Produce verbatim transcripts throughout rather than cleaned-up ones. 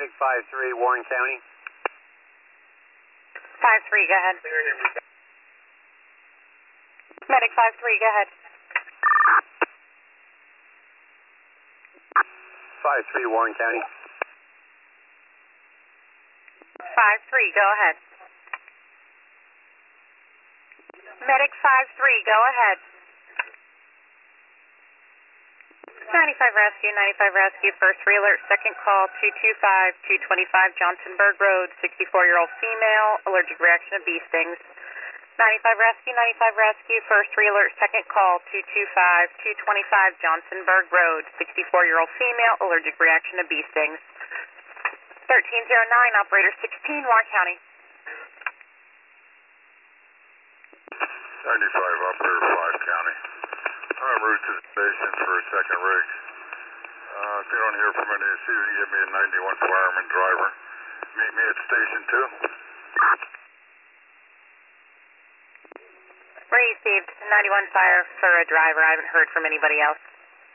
Medic five three, Warren County. five three, go ahead. Medic five three, go ahead. five three, Warren County. five three, go ahead. Medic five three, go ahead. ninety-five Rescue, ninety-five Rescue, first re-alert, second call, two two five, two twenty-five Johnsonburg Road, sixty-four-year-old female, allergic reaction to bee stings. ninety-five Rescue, ninety-five Rescue, first re-alert, second call, two two five, two twenty-five Johnsonburg Road, sixty-four-year-old female, allergic reaction to bee stings. thirteen oh nine, operator sixteen, Warren County. ninety-five, operator five County. I'm en route to the station for a second rig. Uh, if you don't hear from any, see if you can get me a ninety-one fireman driver. Meet me at station two. Received, ninety-one fire for a driver. I haven't heard from anybody else.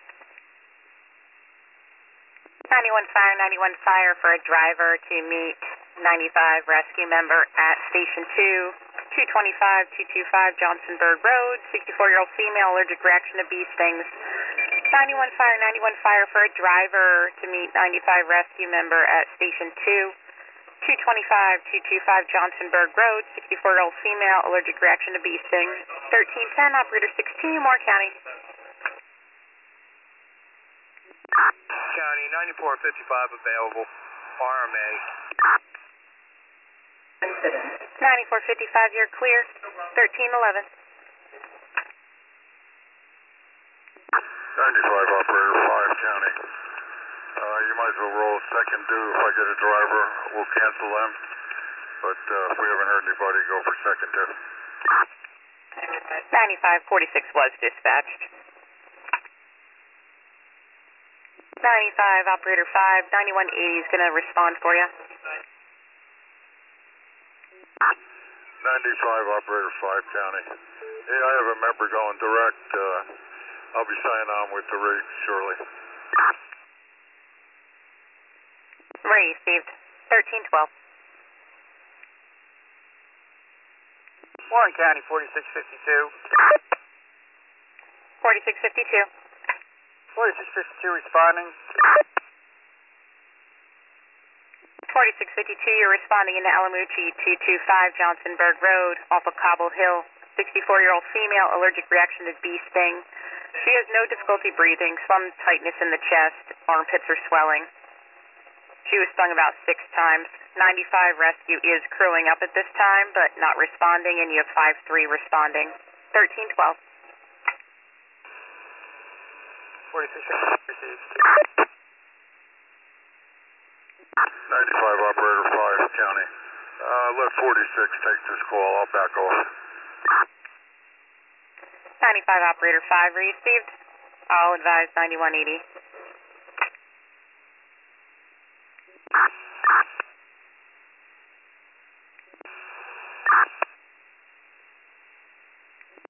ninety-one fire, ninety-one fire for a driver to meet ninety-five rescue member at station two. two twenty-five, two twenty-five Johnsonburg Road, sixty-four-year-old female, allergic reaction to bee stings. ninety-one fire, ninety-one fire for a driver to meet ninety-five rescue member at station two. two twenty-five, two twenty-five Johnsonburg Road, sixty-four-year-old female, allergic reaction to bee sting. thirteen ten, operator sixteen, Moore County. County, ninety-four fifty-five available, R M A. ninety-four fifty-five, you're clear. thirteen eleven. ninety-five, operator five County. Uh, you might as well roll second due. If I get a driver, we'll cancel them. But uh, if we haven't heard anybody, go for second due. ninety-five forty-six was dispatched. ninety-five, operator five, ninety-one eighty is going to respond for you. ninety-five, operator five County. Yeah, I have a member going direct. Uh, I'll be signing on with the rig shortly. Received. thirteen twelve. Warren County, forty-six fifty-two. forty-six fifty-two. forty-six fifty-two responding. forty-six fifty-two, you're responding into Alamucci, two two five Johnsonburg Road, off of Cobble Hill. sixty-four-year-old female, allergic reaction to bee sting. She has no difficulty breathing, some tightness in the chest, armpits are swelling. She was stung about six times. ninety-five rescue is crewing up at this time, but not responding, and you have five three responding. thirteen twelve. forty-six fifty-two received. ninety-five, operator five County. Uh, let forty-six take this call. I'll back off. ninety-five, operator five received. I'll advise ninety-one eighty.